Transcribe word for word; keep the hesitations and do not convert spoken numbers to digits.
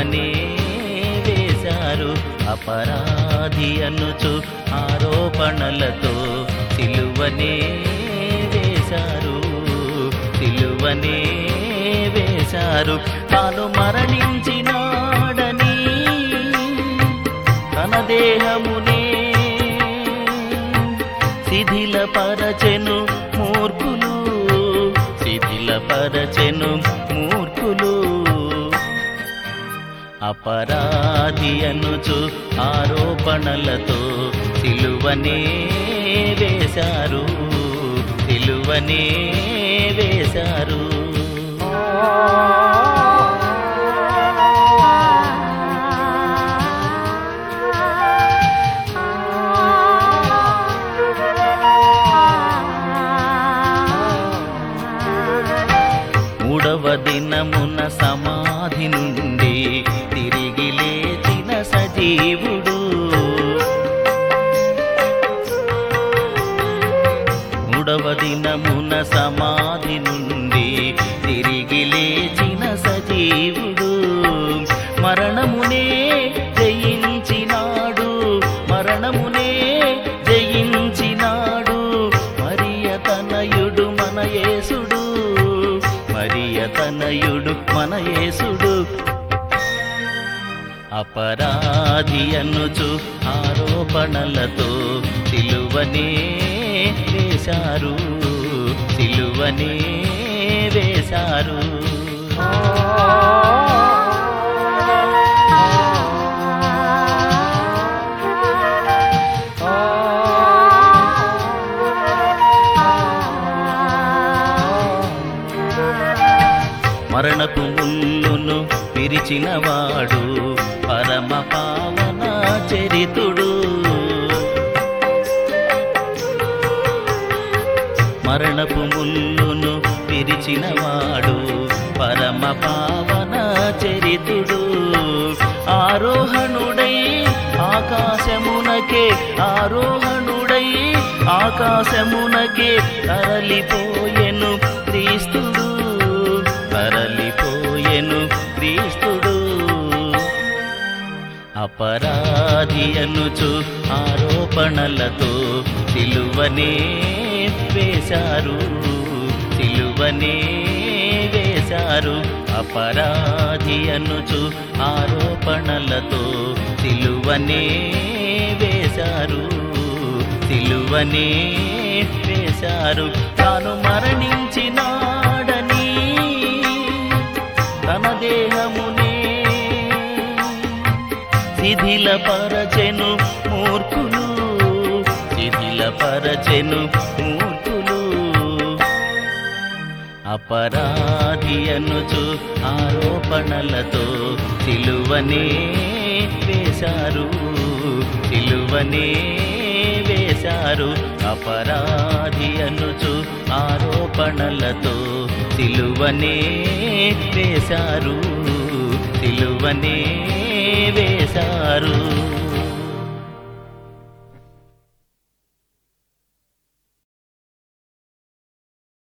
సిలువనే వేశారు. అపరాధి అనుచు ఆరోపణలతో సిలువనే వేశారు, సిలువనే వేశారు. తాను మరణించినాడని తన దేహమునే శిథిలపరచెను మూర్ఖులు, శిథిలపరచెను మూర్ఖులు. అపరాధి అనుచు ఆరోపణలతో సిలువనే వేశారు, సిలువనే వేశారు. మూడవ దినమున సమాధి నుండి తిరిగి లేచిన సజీవుడు, మూడవ దినమున సమాధి నుండి తిరిగి లేచిన సజీవుడు. మరణమునే జయించినాడు, మరణమునే జయించినాడు. మరియ తనయుడు మన యేసుడు, మరియ తనయుడు మన యేసుడు. అపరాధి అనుచు ఆరోపణలతో సిలువనే వేశారు, సిలువనే వేశారు. మరణపు ముల్లును విరిచినవాడు పరమ పావన చరితుడు, మరణపు ముల్లును విరిచినవాడు పరమ పావన చరితుడు. ఆరోహణుడై ఆకాశమునకే, ఆరోహణుడై ఆకాశమునకే తరలిపోయెను క్రీస్తుడు, తరలిపోయెను క్రీస్తుడు. అపరాధి అనుచు ఆరోపణలతో సిలువనే వేశారు, సిలువనే వేశారు. అపరాధి అనుచు ఆరోపణలతో సిలువనే వేశారు, సిలువనే వేశారు. తాను మరణించినాడని తన దేహమునే శిథిలపరచెను మూర్ఖులు, శిథిలపరచెను మూర్ఖులు. అపరాధి అనుచు ఆరోపణలతో సిలువనే వేశారు, సిలువనే వేశారు. అపరాధి అనుచు ఆరోపణలతో సిలువనే వేశారు, సిలువనే వేశారు.